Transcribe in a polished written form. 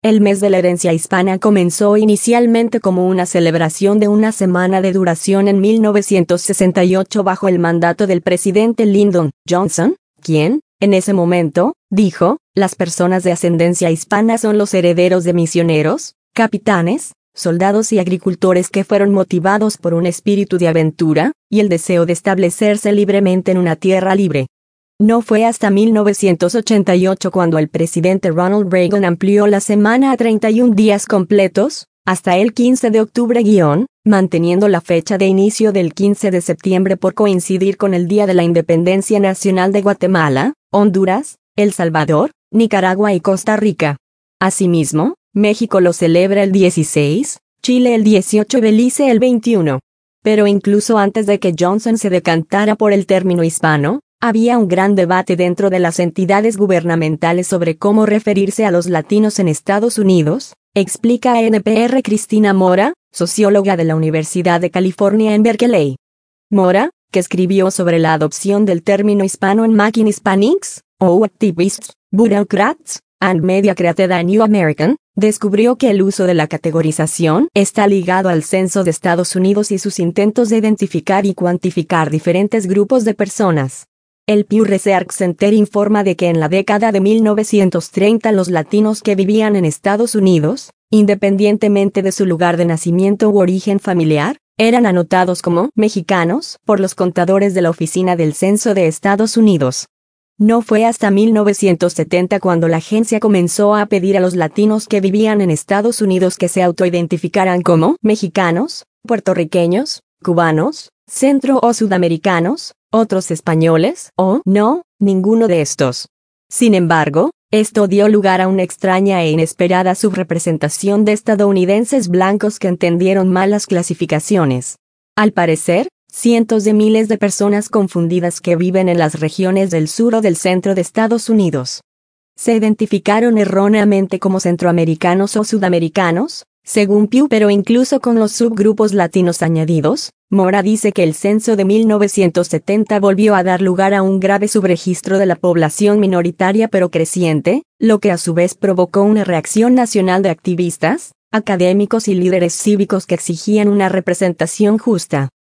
El mes de la herencia hispana comenzó inicialmente como una celebración de una semana de duración en 1968 bajo el mandato del presidente Lyndon Johnson, quien, en ese momento, dijo, las personas de ascendencia hispana son los herederos de misioneros, capitanes, soldados y agricultores que fueron motivados por un espíritu de aventura, y el deseo de establecerse libremente en una tierra libre. No fue hasta 1988 cuando el presidente Ronald Reagan amplió la semana a 31 días completos, hasta el 15 de octubre, manteniendo la fecha de inicio del 15 de septiembre por coincidir con el Día de la Independencia Nacional de Guatemala, Honduras, El Salvador, Nicaragua y Costa Rica. Asimismo, México lo celebra el 16, Chile el 18 y Belice el 21. Pero incluso antes de que Johnson se decantara por el término hispano, había un gran debate dentro de las entidades gubernamentales sobre cómo referirse a los latinos en Estados Unidos, explica a NPR Cristina Mora, socióloga de la Universidad de California en Berkeley. Mora, que escribió sobre la adopción del término hispano en Making Hispanics, o Activists, Bureaucrats, and Media Created a New American, descubrió que el uso de la categorización está ligado al censo de Estados Unidos y sus intentos de identificar y cuantificar diferentes grupos de personas. El Pew Research Center informa de que en la década de 1930 los latinos que vivían en Estados Unidos, independientemente de su lugar de nacimiento u origen familiar, eran anotados como mexicanos por los contadores de la Oficina del Censo de Estados Unidos. No fue hasta 1970 cuando la agencia comenzó a pedir a los latinos que vivían en Estados Unidos que se autoidentificaran como mexicanos, puertorriqueños, cubanos, centro o sudamericanos, otros españoles, o no, ninguno de estos. Sin embargo, esto dio lugar a una extraña e inesperada subrepresentación de estadounidenses blancos que entendieron mal las clasificaciones. Al parecer, cientos de miles de personas confundidas que viven en las regiones del sur o del centro de Estados Unidos se identificaron erróneamente como centroamericanos o sudamericanos, según Pew, pero incluso con los subgrupos latinos añadidos. Mora dice que el censo de 1970 volvió a dar lugar a un grave subregistro de la población minoritaria pero creciente, lo que a su vez provocó una reacción nacional de activistas, académicos y líderes cívicos que exigían una representación justa.